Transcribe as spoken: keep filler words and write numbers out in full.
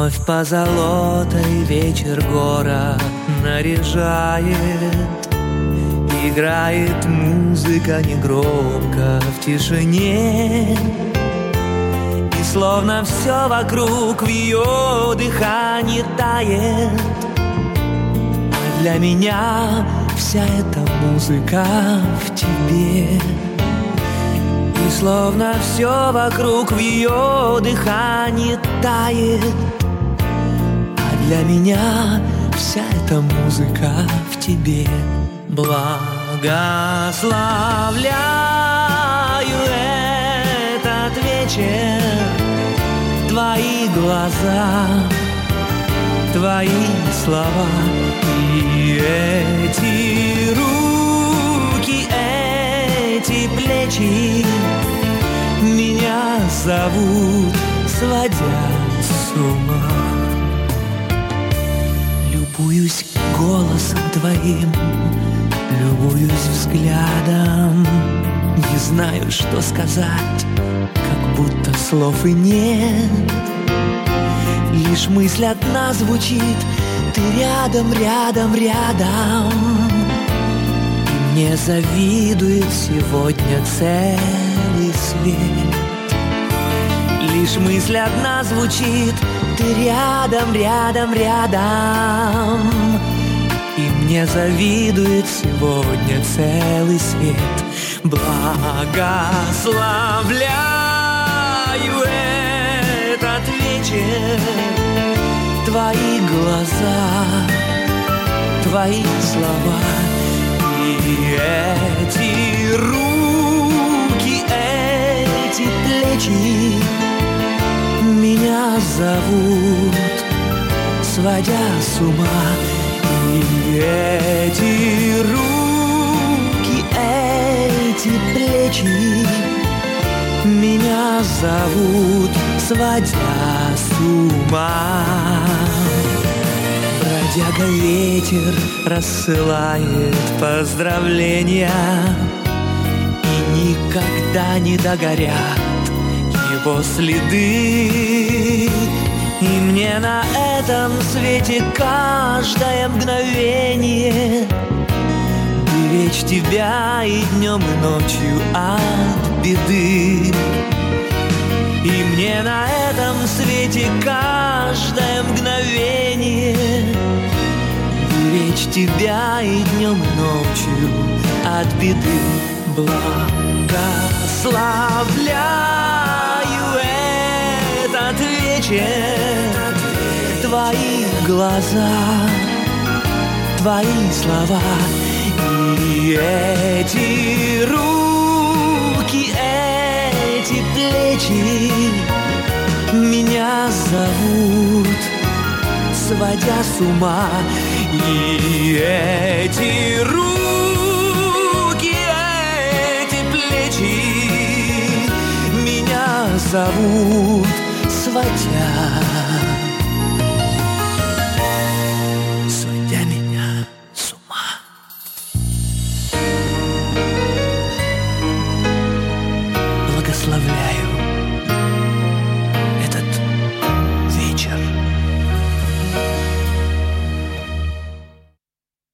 Вновь позолотой вечер город наряжает. Играет музыка негромко в тишине, и словно все вокруг в ее дыхании тает. А для меня вся эта музыка в тебе. И словно все вокруг в ее дыхании тает. А для меня вся эта музыка в тебе. Благословляю этот вечер, твои глаза, твои слова и эти руки, эти плечи меня зовут, сводя с ума. Любуюсь голосом твоим, любуюсь взглядом, не знаю, что сказать, как будто слов и нет. Лишь мысль одна звучит: ты рядом, рядом, рядом. И мне завидует сегодня целый свет. Лишь мысль одна звучит: ты рядом, рядом, рядом. И мне завидует сегодня целый свет. Благословляю этот вечер, твои глаза, твои слова и эти руки, эти плечи меня зовут, сводя с ума. И эти руки, эти плечи меня зовут, сводя с ума. Бродяга ветер рассылает поздравления, и никогда не догорят его следы. И мне на этом свете каждое мгновение беречь тебя и днем, и ночью от беды. И мне на этом свете каждое мгновение беречь тебя и днем, и ночью от беды. Благословляю этот вечер, твои глаза, твои слова и эти руки, эти плечи меня зовут, сводя с ума. И эти руки, эти плечи меня зовут, сводя